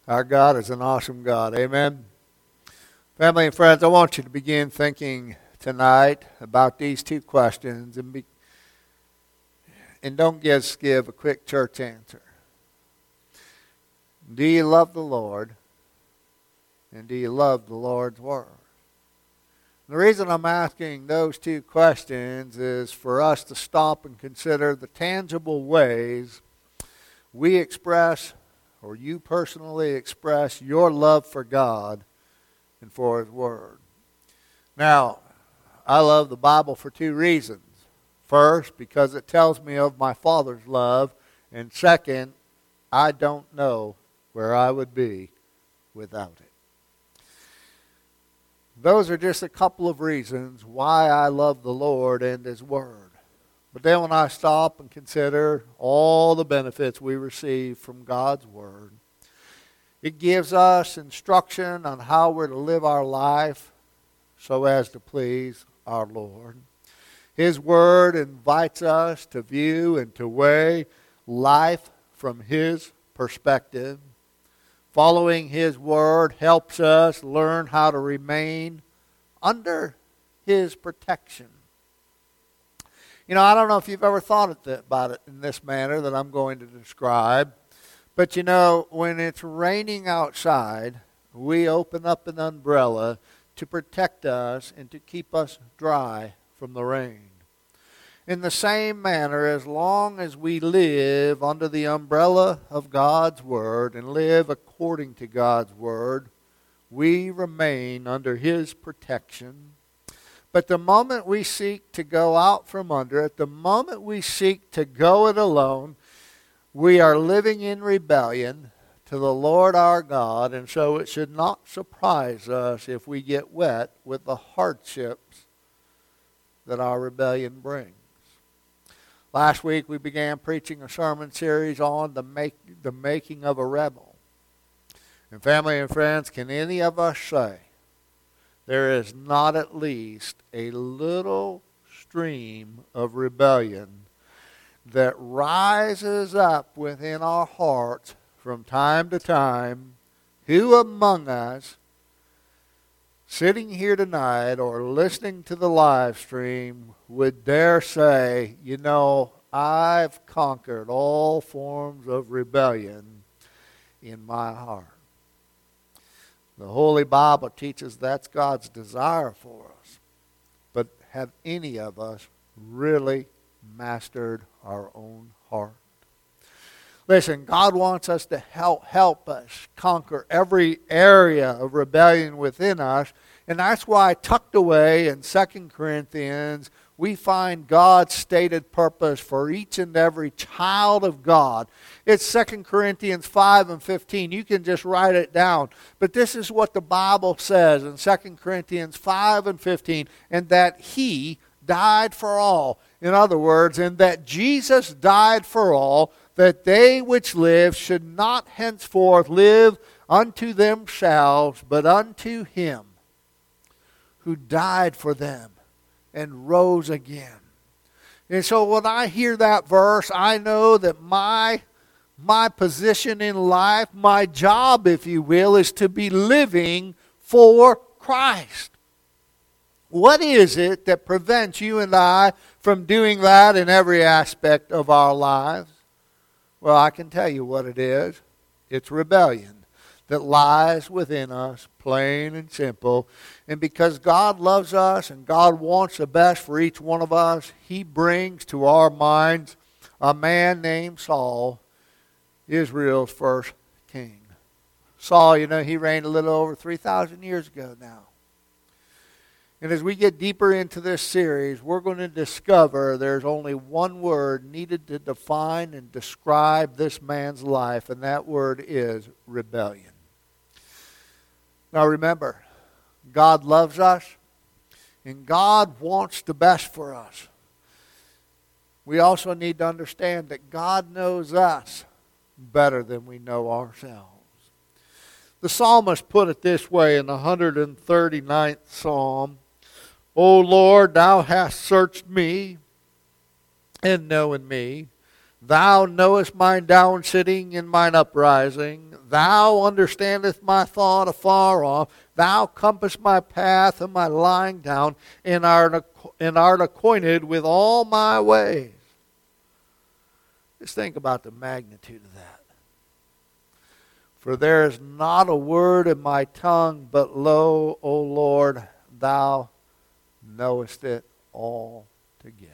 Our God is an awesome God. Amen. Family and friends, I want you to begin thinking tonight about these two questions and don't just give a quick church answer. Do you love the Lord? And do you love the Lord's Word? The reason I'm asking those two questions is for us to stop and consider the tangible ways we express, or you personally express, your love for God and for His Word. Now, I love the Bible for two reasons. First, because it tells me of my Father's love. And second, I don't know where I would be without it. Those are just a couple of reasons why I love the Lord and His Word. But then when I stop and consider all the benefits we receive from God's Word, it gives us instruction on how we're to live our life so as to please our Lord. His Word invites us to view and to weigh life from His perspective. Following His Word helps us learn how to remain under His protection. You know, I don't know if you've ever thought about it in this manner that I'm going to describe. But you know, when it's raining outside, we open up an umbrella to protect us and to keep us dry from the rain. In the same manner, as long as we live under the umbrella of God's Word and live according to God's Word, we remain under His protection. But the moment we seek to go out from under it, the moment we seek to go it alone, we are living in rebellion to the Lord our God, and so it should not surprise us if we get wet with the hardships that our rebellion brings. Last week we began preaching a sermon series on the making of a rebel. And family and friends, can any of us say there is not at least a little stream of rebellion that rises up within our hearts from time to time? Who among us, sitting here tonight or listening to the live stream, would dare say, you know, I've conquered all forms of rebellion in my heart? The Holy Bible teaches that's God's desire for us. But have any of us really mastered our own heart? Listen, God wants us to help us conquer every area of rebellion within us. And that's why tucked away in 2 Corinthians, we find God's stated purpose for each and every child of God. It's 2 Corinthians 5 and 15. You can just write it down. But this is what the Bible says in 2 Corinthians 5 and 15. And that He died for all. In other words, and that Jesus died for all, that they which live should not henceforth live unto themselves, but unto Him who died for them and rose again. And so when I hear that verse, I know that my position in life, my job, if you will, is to be living for Christ. What is it that prevents you and I from doing that in every aspect of our lives? Well, I can tell you what it is. It's rebellion that lies within us, plain and simple. And because God loves us and God wants the best for each one of us, He brings to our minds a man named Saul, Israel's first king. Saul, you know, he reigned a little over 3,000 years ago now. And as we get deeper into this series, we're going to discover there's only one word needed to define and describe this man's life, and that word is rebellion. Now remember, God loves us, and God wants the best for us. We also need to understand that God knows us better than we know ourselves. The psalmist put it this way in the 139th Psalm. O Lord, Thou hast searched me and known me. Thou knowest mine down sitting and mine uprising. Thou understandest my thought afar off. Thou compassest my path and my lying down, and art acquainted with all my ways. Just think about the magnitude of that. For there is not a word in my tongue, but lo, O Lord, thou knowest it all together.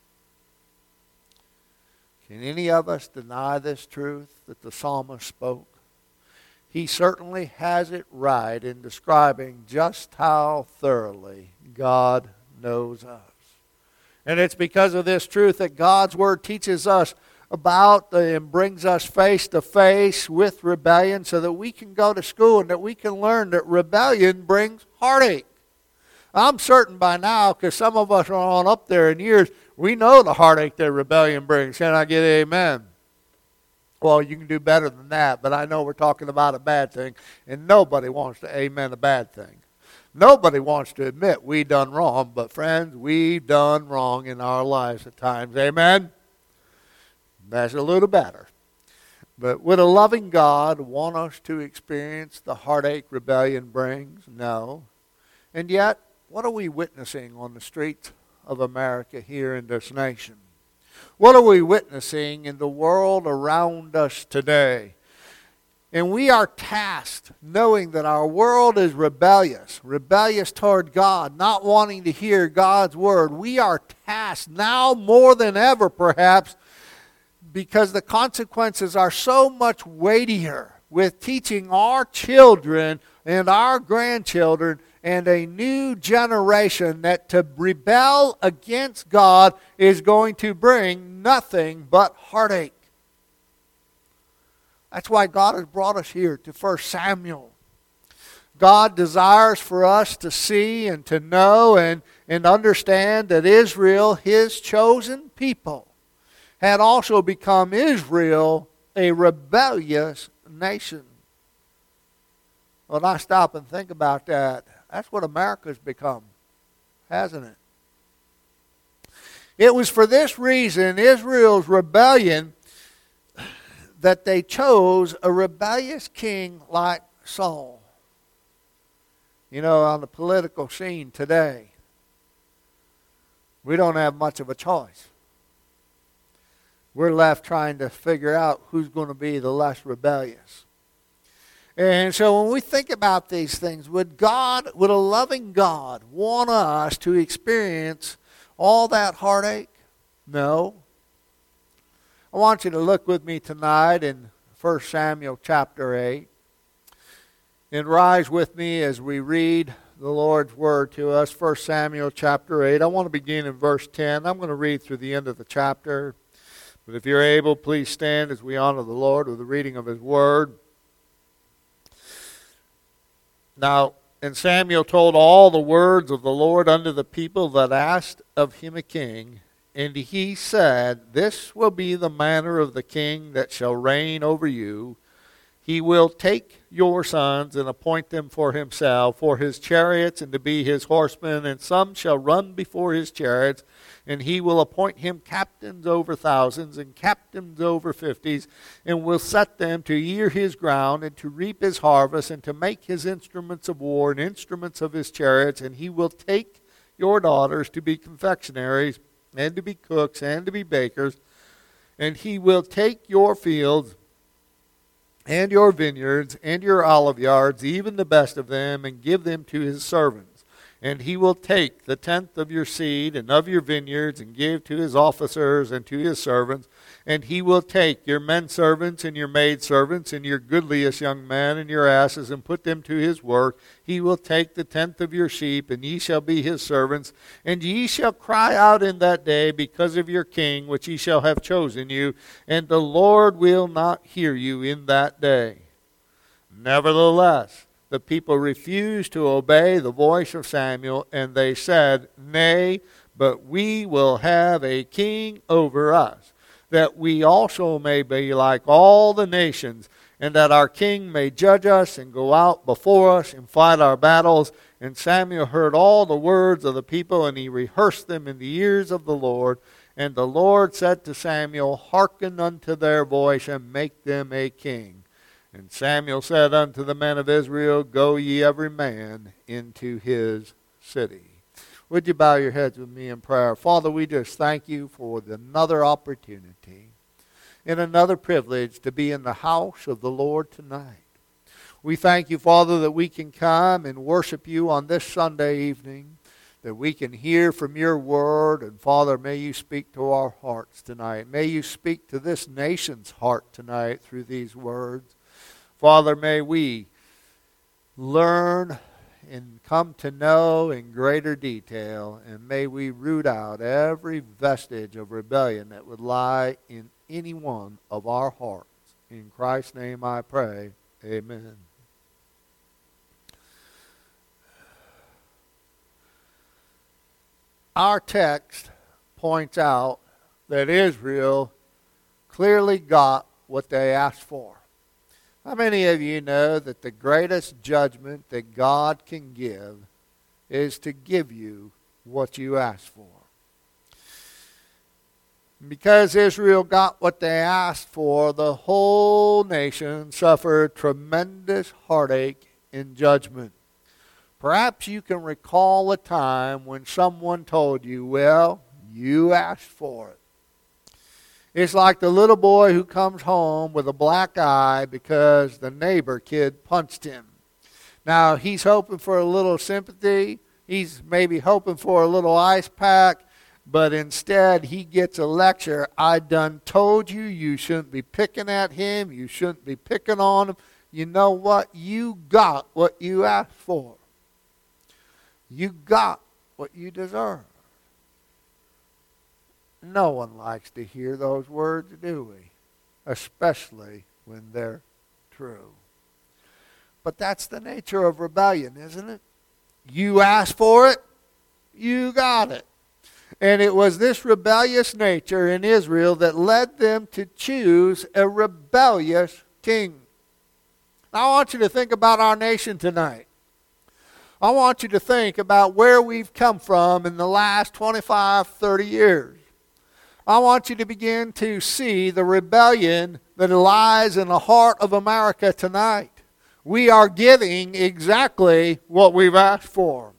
Can any of us deny this truth that the psalmist spoke? He certainly has it right in describing just how thoroughly God knows us. And it's because of this truth that God's Word teaches us about and brings us face to face with rebellion so that we can go to school and that we can learn that rebellion brings heartache. I'm certain by now, because some of us are on up there in years, we know the heartache that rebellion brings. Can I get amen? Well, you can do better than that, but I know we're talking about a bad thing, and nobody wants to amen a bad thing. Nobody wants to admit we done wrong, but friends, we've done wrong in our lives at times. Amen? That's a little better. But would a loving God want us to experience the heartache rebellion brings? No. And yet, what are we witnessing on the streets of America here in this nation? What are we witnessing in the world around us today? And we are tasked, knowing that our world is rebellious toward God, not wanting to hear God's word. We are tasked now more than ever, perhaps, because the consequences are so much weightier with teaching our children and our grandchildren and a new generation that to rebel against God is going to bring nothing but heartache. That's why God has brought us here to 1 Samuel. God desires for us to see and to know and understand that Israel, His chosen people, had also become Israel a rebellious nation. When I stop and think about that, that's what America's become, hasn't it? It was for this reason, Israel's rebellion, that they chose a rebellious king like Saul. You know, on the political scene today, we don't have much of a choice. We're left trying to figure out who's going to be the less rebellious. And so when we think about these things, would a loving God want us to experience all that heartache? No. I want you to look with me tonight in 1 Samuel chapter 8. And rise with me as we read the Lord's word to us. 1 Samuel chapter 8. I want to begin in verse 10. I'm going to read through the end of the chapter. But if you're able, please stand as we honor the Lord with the reading of His word. Now, and Samuel told all the words of the Lord unto the people that asked of him a king. And he said, This will be the manner of the king that shall reign over you. He will take your sons and appoint them for himself, for his chariots and to be his horsemen, and some shall run before his chariots, and he will appoint him captains over thousands and captains over fifties, and will set them to ear his ground and to reap his harvest and to make his instruments of war and instruments of his chariots, and he will take your daughters to be confectionaries and to be cooks and to be bakers, and he will take your fields and your vineyards and your olive yards, even the best of them, and give them to his servants. And he will take the tenth of your seed and of your vineyards and give to his officers and to his servants. And he will take your men servants and your maid servants and your goodliest young men and your asses and put them to his work. He will take the tenth of your sheep, and ye shall be his servants. And ye shall cry out in that day because of your king, which he shall have chosen you. And the Lord will not hear you in that day. Nevertheless, the people refused to obey the voice of Samuel, and they said, Nay, but we will have a king over us, that we also may be like all the nations. and that our king may judge us and go out before us and fight our battles. And Samuel heard all the words of the people, and he rehearsed them in the ears of the Lord. And the Lord said to Samuel, Hearken unto their voice, and make them a king. And Samuel said unto the men of Israel, Go ye every man into his city. Would you bow your heads with me in prayer? Father, we just thank you for another opportunity and another privilege to be in the house of the Lord tonight. We thank you, Father, that we can come and worship you on this Sunday evening, that we can hear from your word. And Father, may you speak to our hearts tonight. May you speak to this nation's heart tonight through these words. Father, may we learn and come to know in greater detail, and may we root out every vestige of rebellion that would lie in any one of our hearts. In Christ's name I pray, amen. Our text points out that Israel clearly got what they asked for. How many of you know that the greatest judgment that God can give is to give you what you ask for? Because Israel got what they asked for, the whole nation suffered tremendous heartache and judgment. Perhaps you can recall a time when someone told you, well, you asked for it. It's like the little boy who comes home with a black eye because the neighbor kid punched him. Now, he's hoping for a little sympathy. He's maybe hoping for a little ice pack. But instead, he gets a lecture. I done told you, you shouldn't be picking at him. You shouldn't be picking on him. You know what? You got what you asked for. You got what you deserve. No one likes to hear those words, do we? Especially when they're true. But that's the nature of rebellion, isn't it? You asked for it, you got it. And it was this rebellious nature in Israel that led them to choose a rebellious king. Now, I want you to think about our nation tonight. I want you to think about where we've come from in the last 25, 30 years. I want you to begin to see the rebellion that lies in the heart of America tonight. We are getting exactly what we've asked for.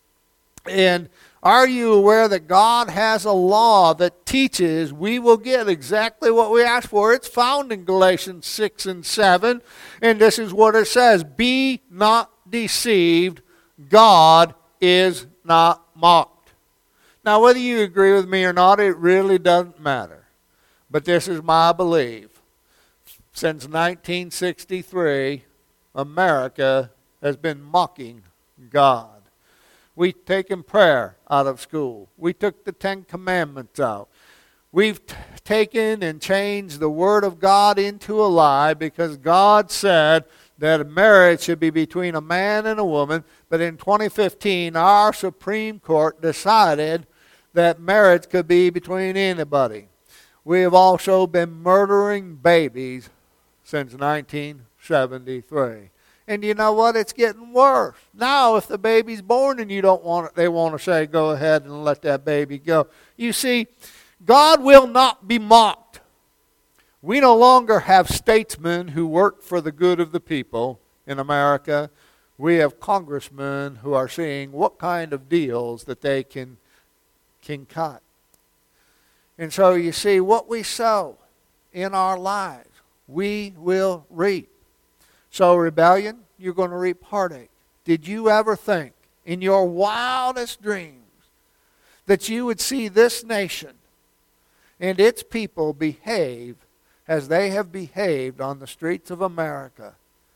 And are you aware that God has a law that teaches we will get exactly what we ask for? It's found in Galatians 6 and 7. And this is what it says. Be not deceived. God is not mocked. Now, whether you agree with me or not, it really doesn't matter. But this is my belief. Since 1963, America has been mocking God. We've taken prayer out of school. We took the Ten Commandments out. We've taken and changed the Word of God into a lie because God said that marriage should be between a man and a woman. But in 2015, our Supreme Court decided that marriage could be between anybody. We have also been murdering babies since 1973. And you know what? It's getting worse. Now, if the baby's born and you don't want it, they want to say, go ahead and let that baby go. You see, God will not be mocked. We no longer have statesmen who work for the good of the people in America. We have congressmen who are seeing what kind of deals that they can cut. And so you see, what we sow in our lives, we will reap. So rebellion, you're going to reap heartache. Did you ever think in your wildest dreams that you would see this nation and its people behave as they have behaved on the streets of America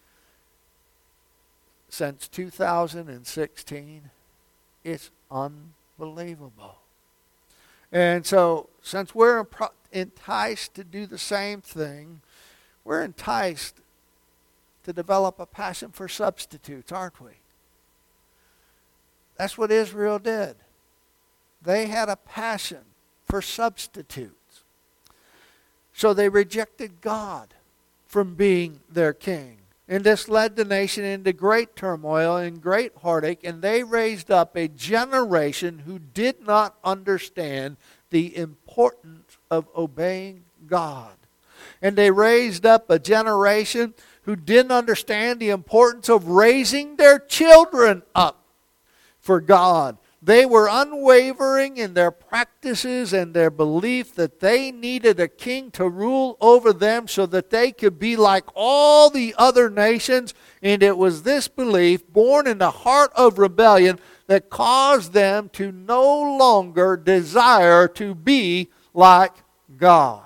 since 2016? It's unbelievable. And so, since we're enticed to do the same thing, we're enticed to develop a passion for substitutes, aren't we? That's what Israel did. They had a passion for substitutes. So they rejected God from being their king. And this led the nation into great turmoil and great heartache, and they raised up a generation who did not understand the importance of obeying God. And they raised up a generation who didn't understand the importance of raising their children up for God. They were unwavering in their practices and their belief that they needed a king to rule over them so that they could be like all the other nations. And it was this belief, born in the heart of rebellion, that caused them to no longer desire to be like God.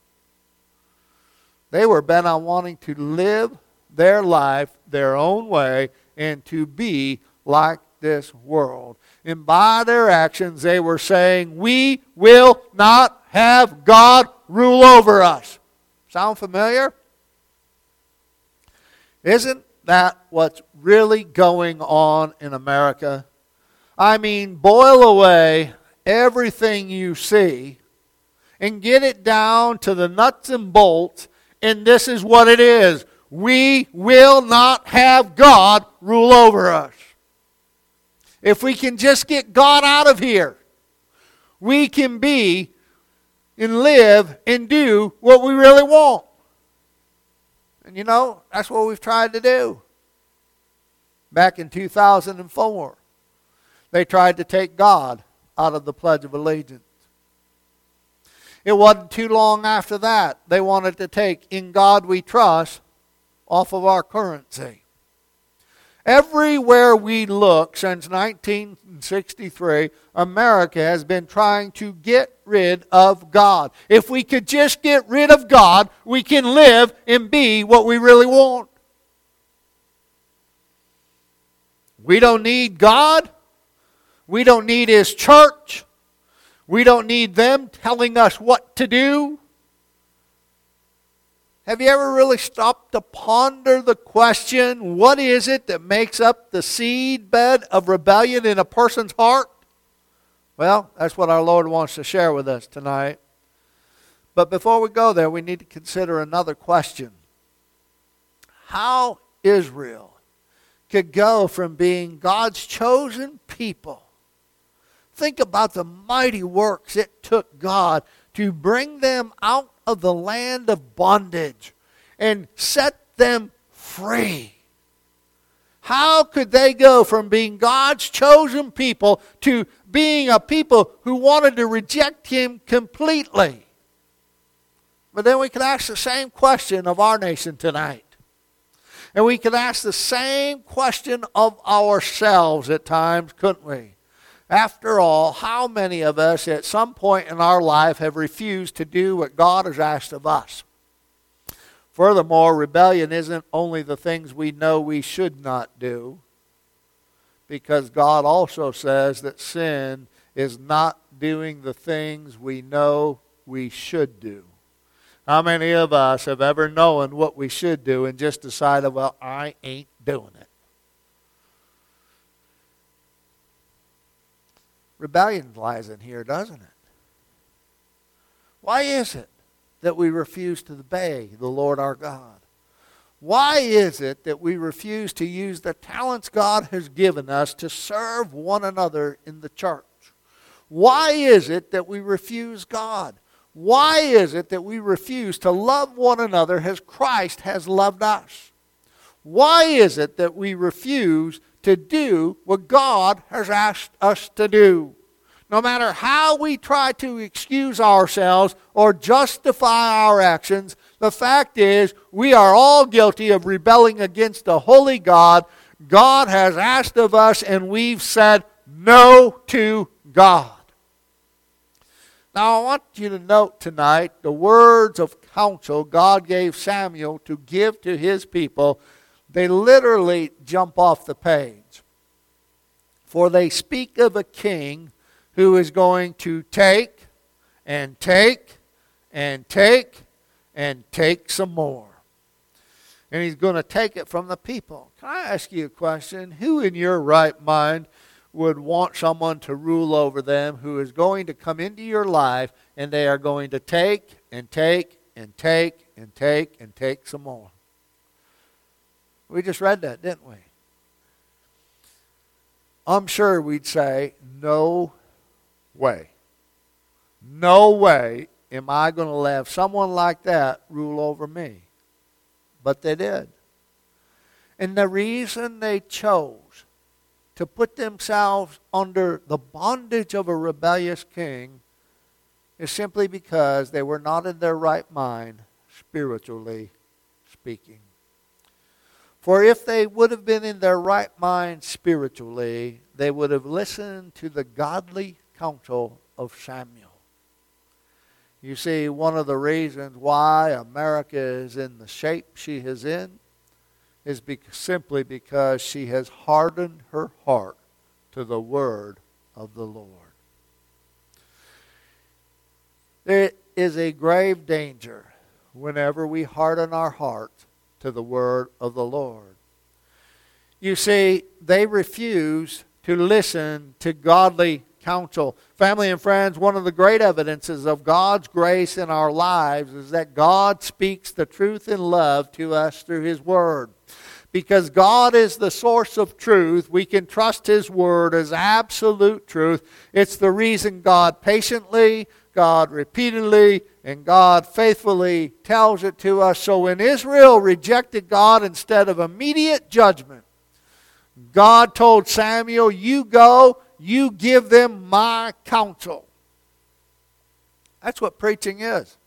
They were bent on wanting to live their life their own way and to be like this world. And by their actions, they were saying, we will not have God rule over us. Sound familiar? Isn't that what's really going on in America? I mean, boil away everything you see and get it down to the nuts and bolts, and this is what it is. We will not have God rule over us. If we can just get God out of here, we can be and live and do what we really want. And you know, that's what we've tried to do. Back in 2004, they tried to take God out of the Pledge of Allegiance. It wasn't too long after that, they wanted to take "In God We Trust" off of our currency. Everywhere we look since 1963, America has been trying to get rid of God. If we could just get rid of God, we can live and be what we really want. We don't need God. We don't need His church. We don't need them telling us what to do. Have you ever really stopped to ponder the question, what is it that makes up the seed bed of rebellion in a person's heart? Well, that's what our Lord wants to share with us tonight. But before we go there, we need to consider another question. How Israel could go from being God's chosen people. Think about the mighty works it took God to bring them out of the land of bondage and set them free. How could they go from being God's chosen people to being a people who wanted to reject Him completely? But then we could ask the same question of our nation tonight. And we could ask the same question of ourselves at times, couldn't we? After all, how many of us at some point in our life have refused to do what God has asked of us? Furthermore, rebellion isn't only the things we know we should not do, because God also says that sin is not doing the things we know we should do. How many of us have ever known what we should do and just decided, well, I ain't doing it? Rebellion lies in here, doesn't it? Why is it that we refuse to obey the Lord our God? Why is it that we refuse to use the talents God has given us to serve one another in the church? Why is it that we refuse God? Why is it that we refuse to love one another as Christ has loved us? Why is it that we refuse to do what God has asked us to do? No matter how we try to excuse ourselves or justify our actions, the fact is we are all guilty of rebelling against the holy God. God has asked of us, and we've said no to God. Now I want you to note tonight the words of counsel God gave Samuel to give to his people. They literally jump off the page. For they speak of a king who is going to take and take and take and take some more. And he's going to take it from the people. Can I ask you a question? Who in your right mind would want someone to rule over them who is going to come into your life and they are going to take and take and take and take and take some more. We just read that, didn't we? I'm sure we'd say, no way. No way am I going to let someone like that rule over me. But they did. And the reason they chose to put themselves under the bondage of a rebellious king is simply because they were not in their right mind, spiritually speaking. For if they would have been in their right mind spiritually, they would have listened to the godly counsel of Samuel. You see, one of the reasons why America is in the shape she is in is simply because she has hardened her heart to the word of the Lord. There is a grave danger whenever we harden our hearts to the word of the Lord. You see, they refuse to listen to godly counsel. Family and friends, one of the great evidences of God's grace in our lives is that God speaks the truth in love to us through His Word. Because God is the source of truth, we can trust His Word as absolute truth. It's the reason God patiently, God repeatedly, and God faithfully tells it to us. So when Israel rejected God instead of immediate judgment, God told Samuel, you go, you give them my counsel. That's what preaching is.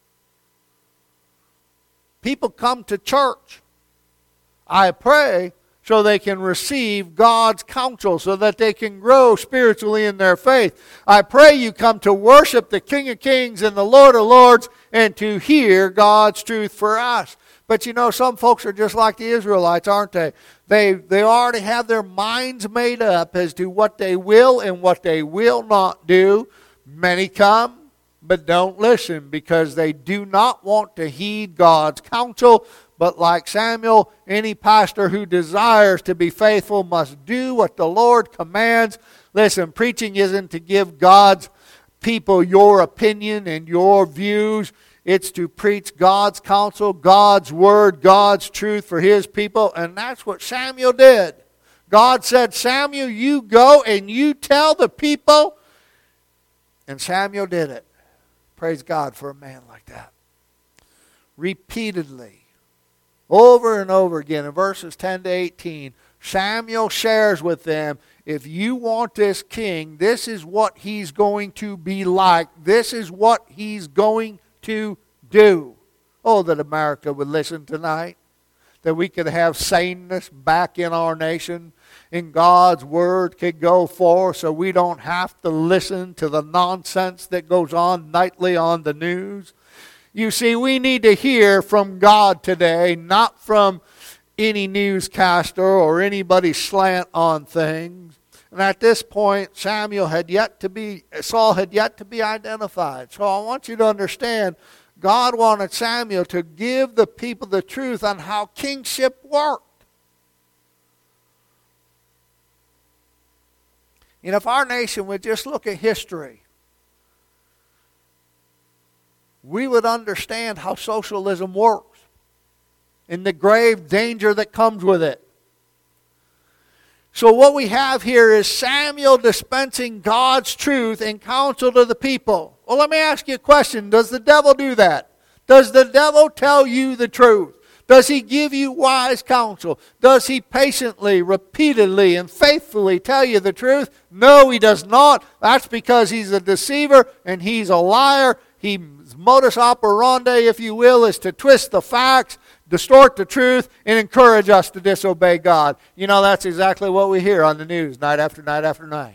People come to church, I pray, so they can receive God's counsel, so that they can grow spiritually in their faith. I pray you come to worship the King of Kings and the Lord of Lords and to hear God's truth for us. But you know, some folks are just like the Israelites, aren't they? They already have their minds made up as to what they will and what they will not do. Many come, but don't listen because they do not want to heed God's counsel. But like Samuel, any pastor who desires to be faithful must do what the Lord commands. Listen, preaching isn't to give God's people your opinion and your views. It's to preach God's counsel, God's word, God's truth for His people. And that's what Samuel did. God said, Samuel, you go and you tell the people. And Samuel did it. Praise God for a man like that. Repeatedly, over and over again, in verses 10 to 18, Samuel shares with them, if you want this king, this is what he's going to be like. This is what he's going to do. Oh, that America would listen tonight. That we could have saneness back in our nation. And God's word could go forth so we don't have to listen to the nonsense that goes on nightly on the news. You see, we need to hear from God today, not from any newscaster or anybody's slant on things. And at this point, Saul had yet to be identified. So I want you to understand, God wanted Samuel to give the people the truth on how kingship worked. And if our nation would just look at history, we would understand how socialism works and the grave danger that comes with it. So what we have here is Samuel dispensing God's truth and counsel to the people. Well, let me ask you a question. Does the devil do that? Does the devil tell you the truth? Does he give you wise counsel? Does he patiently, repeatedly, and faithfully tell you the truth? No, he does not. That's because he's a deceiver and he's a liar. His modus operandi, if you will, is to twist the facts, distort the truth, and encourage us to disobey God. You know, that's exactly what we hear on the news night after night after night.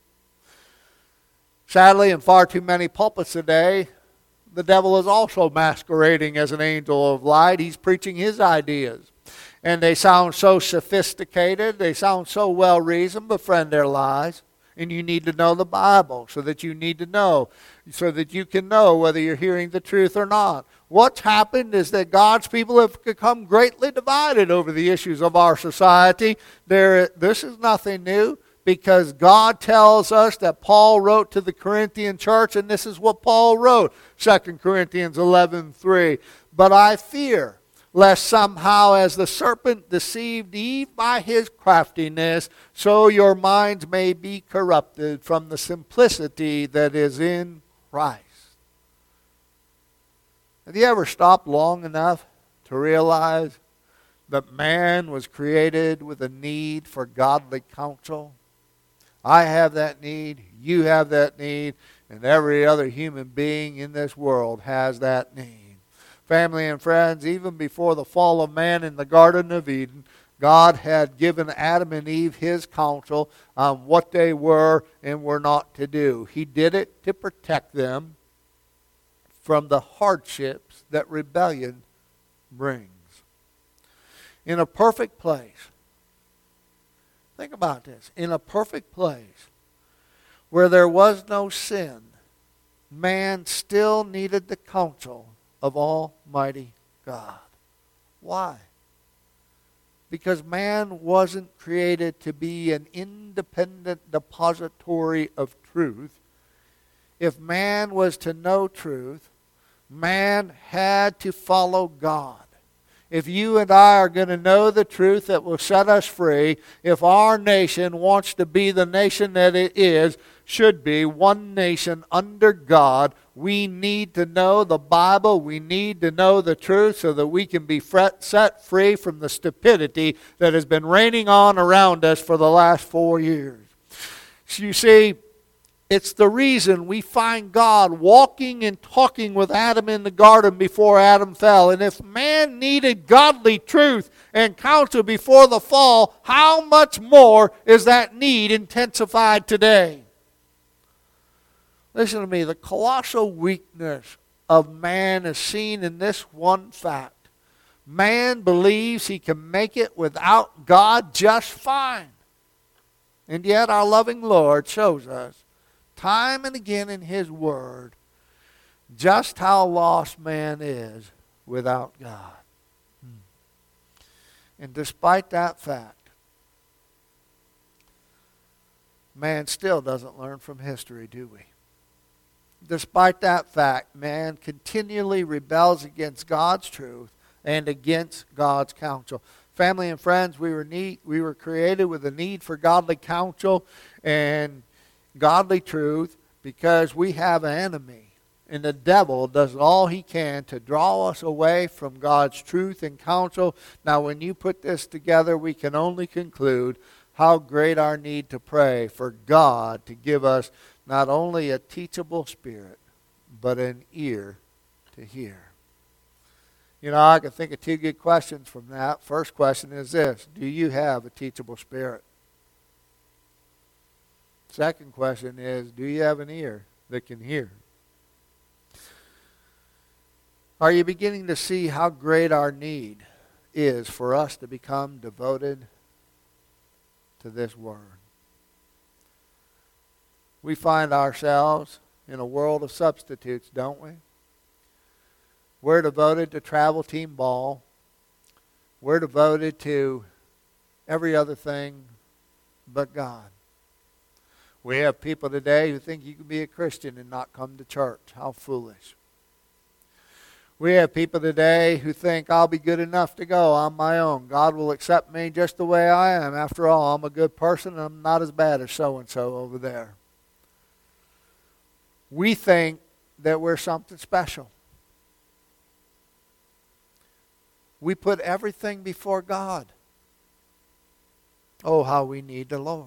Sadly, in far too many pulpits today, the devil is also masquerading as an angel of light. He's preaching his ideas. And they sound so sophisticated. They sound so well-reasoned, but friend, they're lies. And you need to know the Bible so that you can know whether you're hearing the truth or not. What's happened is that God's people have become greatly divided over the issues of our society. This is nothing new. because God tells us that Paul wrote to the Corinthian church, and this is what Paul wrote, 2 Corinthians 11:3. But I fear, lest somehow as the serpent deceived Eve by his craftiness, so your minds may be corrupted from the simplicity that is in Christ. Have you ever stopped long enough to realize that man was created with a need for godly counsel? I have that need, you have that need, and every other human being in this world has that need. Family and friends, even before the fall of man in the Garden of Eden, God had given Adam and Eve his counsel on what they were and were not to do. He did it to protect them from the hardships that rebellion brings. In a perfect place, think about this, in a perfect place where there was no sin, man still needed the counsel of Almighty God. Why? Because man wasn't created to be an independent depository of truth. If man was to know truth, man had to follow God. If you and I are going to know the truth that will set us free, if our nation wants to be the nation that it is, should be, one nation under God, we need to know the Bible. We need to know the truth so that we can be set free from the stupidity that has been reigning on around us for the last 4 years. You see, it's the reason we find God walking and talking with Adam in the garden before Adam fell. And if man needed godly truth and counsel before the fall, how much more is that need intensified today? Listen to me, the colossal weakness of man is seen in this one fact. Man believes he can make it without God just fine. And yet our loving Lord shows us time and again in His Word just how lost man is without God. And despite that fact, man still doesn't learn from history, do we? Despite that fact, man continually rebels against God's truth and against God's counsel. Family and friends, we were created with a need for godly counsel and godly truth because we have an enemy. And the devil does all he can to draw us away from God's truth and counsel. Now, when you put this together, we can only conclude how great our need to pray for God to give us not only a teachable spirit, but an ear to hear. You know, I can think of 2 good questions from that. First question is this: do you have a teachable spirit? Second question is, do you have an ear that can hear? Are you beginning to see how great our need is for us to become devoted to this Word? We find ourselves in a world of substitutes, don't we? We're devoted to travel team ball. We're devoted to every other thing but God. We have people today who think you can be a Christian and not come to church. How foolish. We have people today who think I'll be good enough to go on my own. God will accept me just the way I am. After all, I'm a good person and I'm not as bad as so-and-so over there. We think that we're something special. We put everything before God. Oh, how we need the Lord.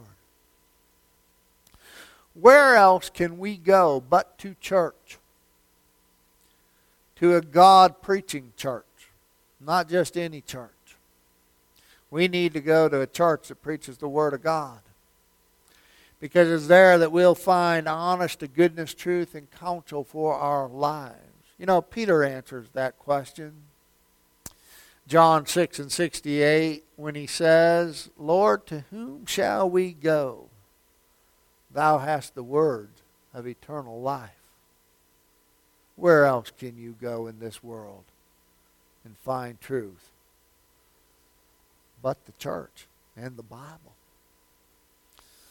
Where else can we go but to church? To a God-preaching church, not just any church. We need to go to a church that preaches the Word of God. Because it's there that we'll find honest to goodness, truth, and counsel for our lives. You know, Peter answers that question. John 6:68, when he says, Lord, to whom shall we go? Thou hast the words of eternal life. Where else can you go in this world and find truth but the church and the Bible?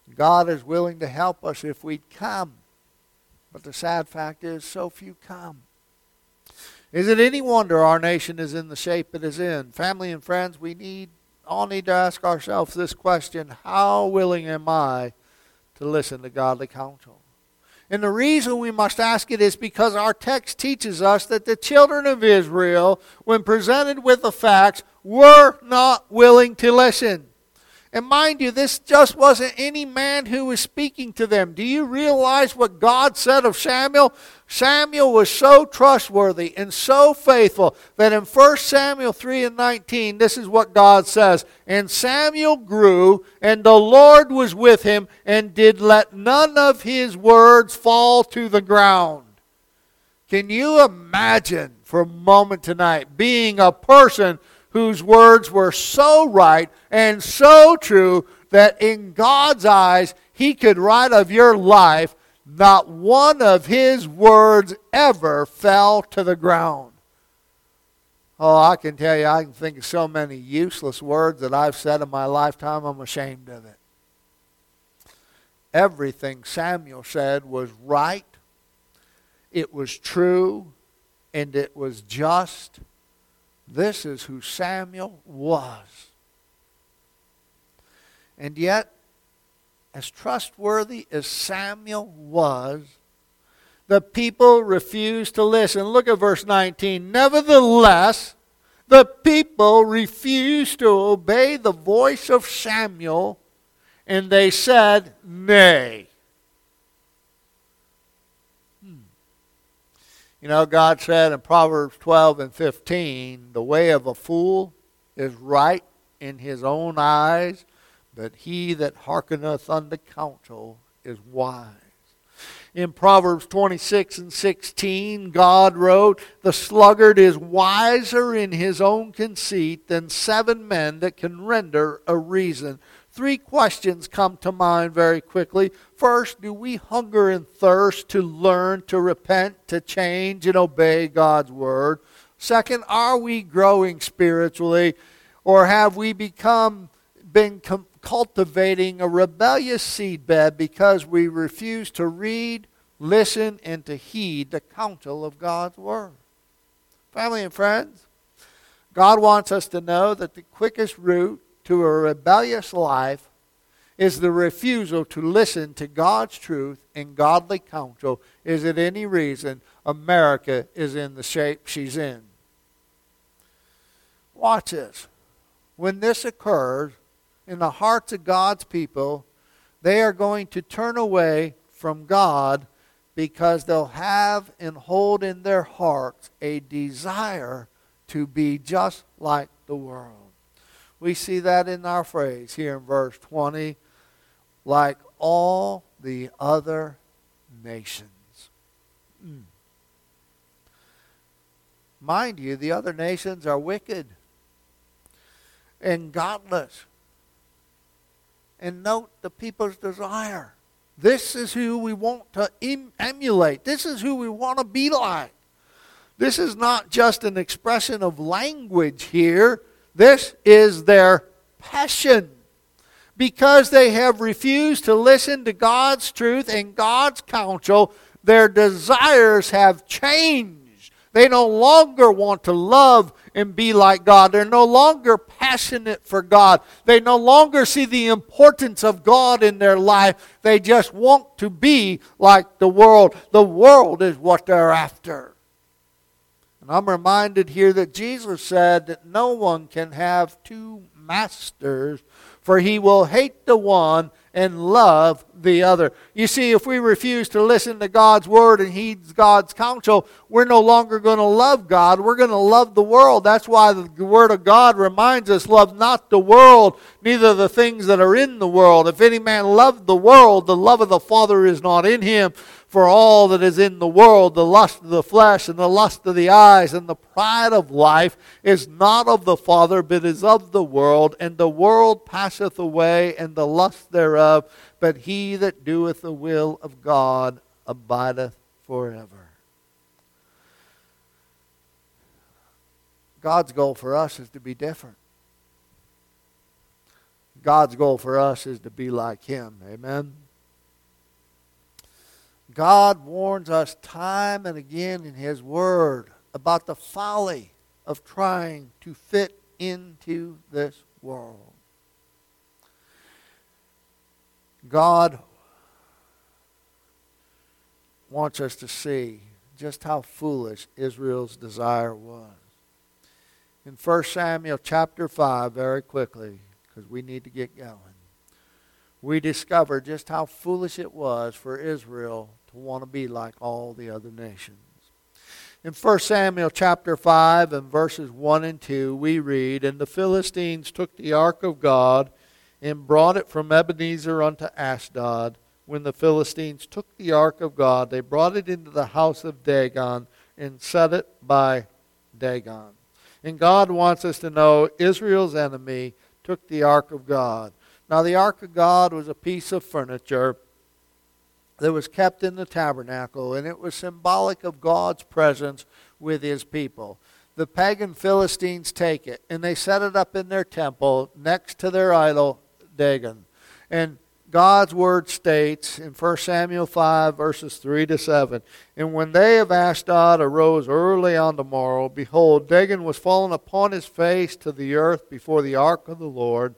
God is willing to help us if we'd come. But the sad fact is, so few come. Is it any wonder our nation is in the shape it is in? Family and friends, we all need to ask ourselves this question: how willing am I to listen to godly counsel? And the reason we must ask it is because our text teaches us that the children of Israel, when presented with the facts, were not willing to listen. And mind you, this just wasn't any man who was speaking to them. Do you realize what God said of Samuel? Samuel was so trustworthy and so faithful that in 1 Samuel 3:19, this is what God says. And Samuel grew, and the Lord was with him, and did let none of his words fall to the ground. Can you imagine for a moment tonight being a person whose words were so right and so true that in God's eyes He could write of your life, not one of His words ever fell to the ground? Oh, I can tell you, I can think of so many useless words that I've said in my lifetime, I'm ashamed of it. Everything Samuel said was right, it was true, and it was just. This is who Samuel was. And yet, as trustworthy as Samuel was, the people refused to listen. Look at verse 19. Nevertheless, the people refused to obey the voice of Samuel, and they said, Nay. You know, God said in Proverbs 12:15, the way of a fool is right in his own eyes, but he that hearkeneth unto counsel is wise. In Proverbs 26:16, God wrote, the sluggard is wiser in his own conceit than 7 men that can render a reason. 3 questions come to mind very quickly. First, do we hunger and thirst to learn, to repent, to change, and obey God's word? Second, are we growing spiritually, or have we been cultivating a rebellious seedbed because we refuse to read, listen, and to heed the counsel of God's word? Family and friends, God wants us to know that the quickest route to a rebellious life is the refusal to listen to God's truth and godly counsel. Is it any reason America is in the shape she's in? Watch this. When this occurs in the hearts of God's people, they are going to turn away from God because they'll have and hold in their hearts a desire to be just like the world. We see that in our phrase here in verse 20, like all the other nations. Mind you, the other nations are wicked and godless. And note the people's desire. This is who we want to emulate. This is who we want to be like. This is not just an expression of language here. This is their passion. Because they have refused to listen to God's truth and God's counsel, their desires have changed. They no longer want to love and be like God. They're no longer passionate for God. They no longer see the importance of God in their life. They just want to be like the world. The world is what they're after. And I'm reminded here that Jesus said that no one can have 2 masters, for he will hate the one and love the other. You see, if we refuse to listen to God's word and heed God's counsel, we're no longer going to love God. We're going to love the world. That's why the word of God reminds us, love not the world, neither the things that are in the world. If any man love the world, the love of the Father is not in him. For all that is in the world, the lust of the flesh and the lust of the eyes and the pride of life is not of the Father, but is of the world. And the world passeth away, and the lust thereof. But he that doeth the will of God abideth forever. God's goal for us is to be different. God's goal for us is to be like Him. Amen. God warns us time and again in His Word about the folly of trying to fit into this world. God wants us to see just how foolish Israel's desire was. In 1 Samuel chapter 5, very quickly, because we need to get going, we discover just how foolish it was for Israel to want to be like all the other nations. In 1 Samuel chapter 5 and verses 1 and 2, we read, "And the Philistines took the ark of God and brought it from Ebenezer unto Ashdod. When the Philistines took the ark of God, they brought it into the house of Dagon and set it by Dagon." And God wants us to know Israel's enemy took the ark of God. Now the ark of God was a piece of furniture that was kept in the tabernacle, and it was symbolic of God's presence with His people. The pagan Philistines take it, and they set it up in their temple next to their idol Dagon. And God's word states in 1 Samuel 5, verses 3 to 7, "And when they of Ashdod arose early on the morrow, behold, Dagon was fallen upon his face to the earth before the ark of the Lord.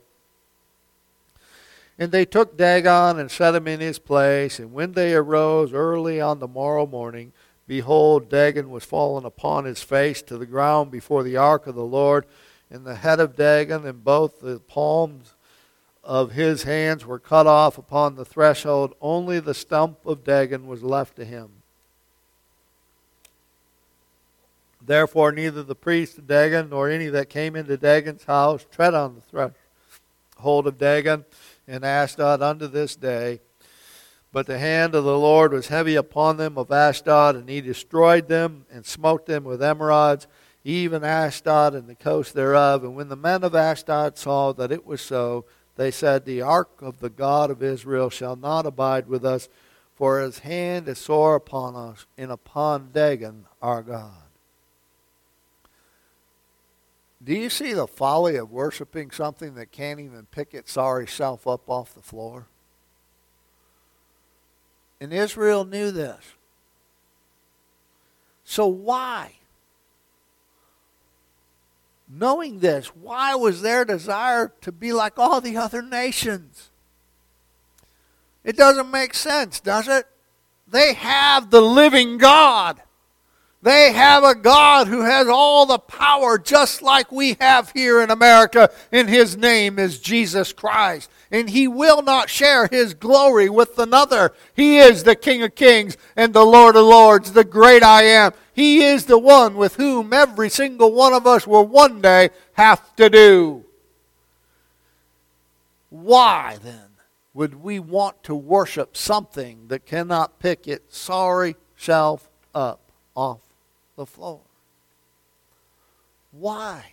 And they took Dagon and set him in his place. And when they arose early on the morrow morning, behold, Dagon was fallen upon his face to the ground before the ark of the Lord. And the head of Dagon and both the palms of his hands were cut off upon the threshold. Only the stump of Dagon was left to him. Therefore neither the priest of Dagon nor any that came into Dagon's house tread on the threshold of Dagon in Ashdod unto this day. But the hand of the Lord was heavy upon them of Ashdod, and He destroyed them and smote them with emerods, even Ashdod and the coast thereof. And when the men of Ashdod saw that it was so, they said, The ark of the God of Israel shall not abide with us, for His hand is sore upon us and upon Dagon our God." Do you see the folly of worshiping something that can't even pick its sorry self up off the floor? And Israel knew this. So why? Knowing this, why was their desire to be like all the other nations? It doesn't make sense, does it? They have the living God. They have a God who has all the power just like we have here in America, and His name is Jesus Christ. And He will not share His glory with another. He is the King of Kings and the Lord of Lords, the great I Am. He is the one with whom every single one of us will one day have to do. Why then would we want to worship something that cannot pick its sorry self up off the floor? Why?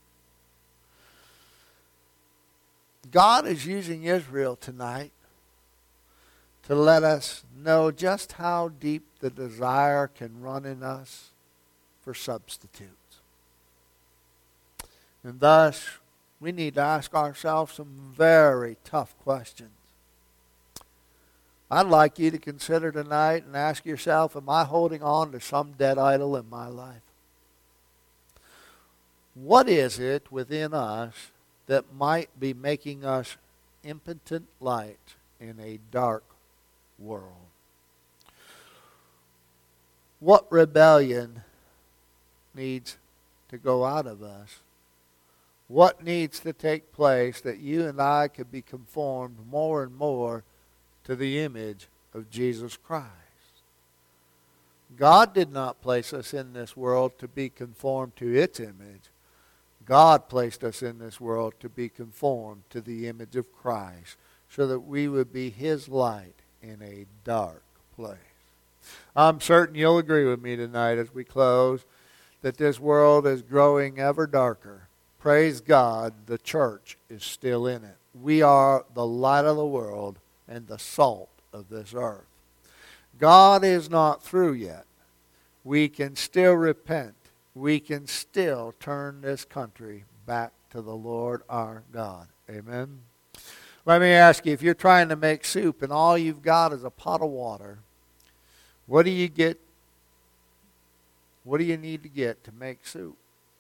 God is using Israel tonight to let us know just how deep the desire can run in us for substitutes. And thus, we need to ask ourselves some very tough questions. I'd like you to consider tonight and ask yourself, am I holding on to some dead idol in my life? What is it within us that might be making us impotent light in a dark world? What rebellion needs to go out of us? What needs to take place that you and I could be conformed more and more to the image of Jesus Christ? God did not place us in this world to be conformed to its image. God placed us in this world to be conformed to the image of Christ, so that we would be His light in a dark place. I'm certain you'll agree with me tonight as we close that this world is growing ever darker. Praise God, the church is still in it. We are the light of the world and the salt of this earth. God is not through yet. We can still repent. We can still turn this country back to the Lord our God. Amen. Let me ask you, if you're trying to make soup and all you've got is a pot of water, what do you get? What do you need to get to make soup?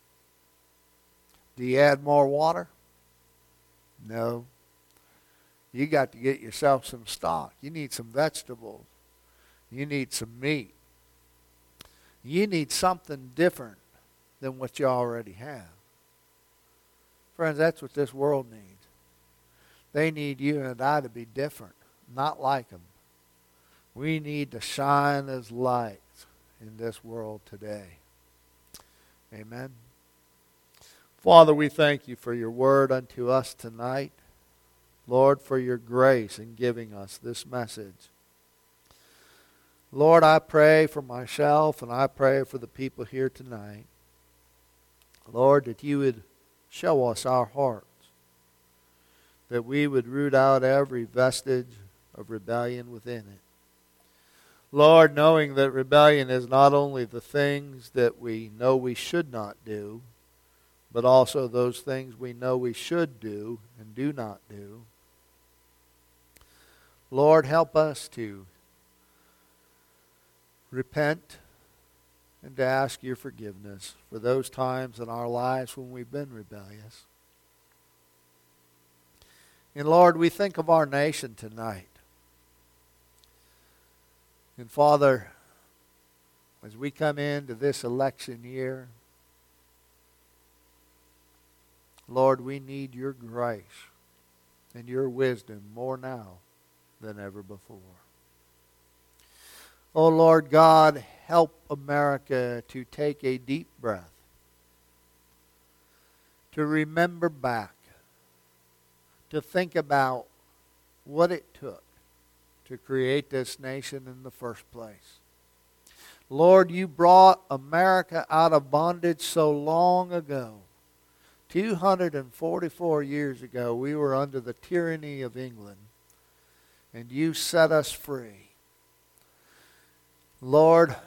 Do you add more water? No. You got to get yourself some stock. You need some vegetables. You need some meat. You need something different than what you already have. Friends, that's what this world needs. They need you and I to be different, not like them. We need to shine as lights in this world today. Amen. Father, we thank you for your word unto us tonight. Lord, for your grace in giving us this message. Lord, I pray for myself and I pray for the people here tonight. Lord, that you would show us our hearts, that we would root out every vestige of rebellion within it. Lord, knowing that rebellion is not only the things that we know we should not do, but also those things we know we should do and do not do. Lord, help us to repent and to ask your forgiveness for those times in our lives when we've been rebellious. And Lord, we think of our nation tonight. And Father, as we come into this election year, Lord, we need your grace and your wisdom more now than ever before. Oh Lord God, help America to take a deep breath, to remember back, to think about what it took to create this nation in the first place. Lord, you brought America out of bondage so long ago. 244 years ago, we were under the tyranny of England, and you set us free. Lord,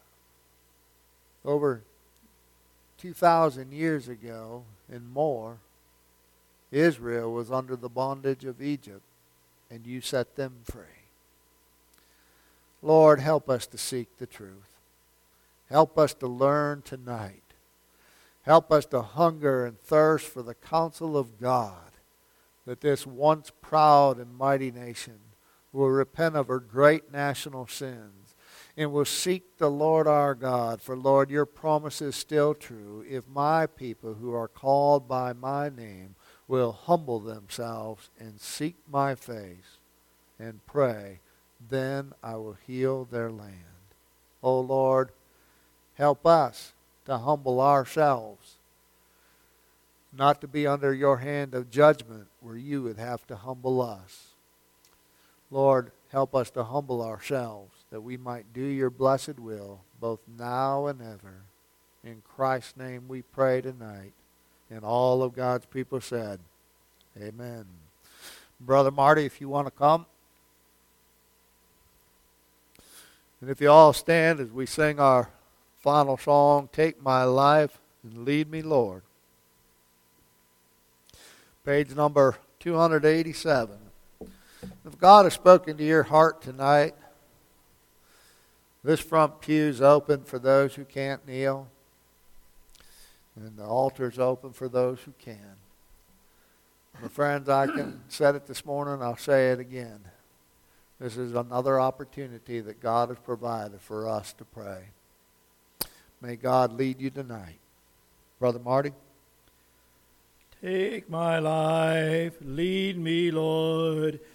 over 2,000 years ago and more, Israel was under the bondage of Egypt, and you set them free. Lord, help us to seek the truth. Help us to learn tonight. Help us to hunger and thirst for the counsel of God, that this once proud and mighty nation will repent of her great national sins and will seek the Lord our God. For, Lord, your promise is still true. If my people who are called by my name will humble themselves and seek my face and pray, then I will heal their land. O Lord, help us to humble ourselves, not to be under your hand of judgment where you would have to humble us. Lord, help us to humble ourselves that we might do your blessed will both now and ever. In Christ's name we pray tonight. And all of God's people said, amen. Brother Marty, if you want to come. And if you all stand as we sing our final song, Take My Life and Lead Me, Lord. Page number 287. If God has spoken to your heart tonight, this front pew is open for those who can't kneel, and the altar is open for those who can. My friends, I said it this morning, I'll say it again. This is another opportunity that God has provided for us to pray. May God lead you tonight. Brother Marty? Take my life, lead me, Lord.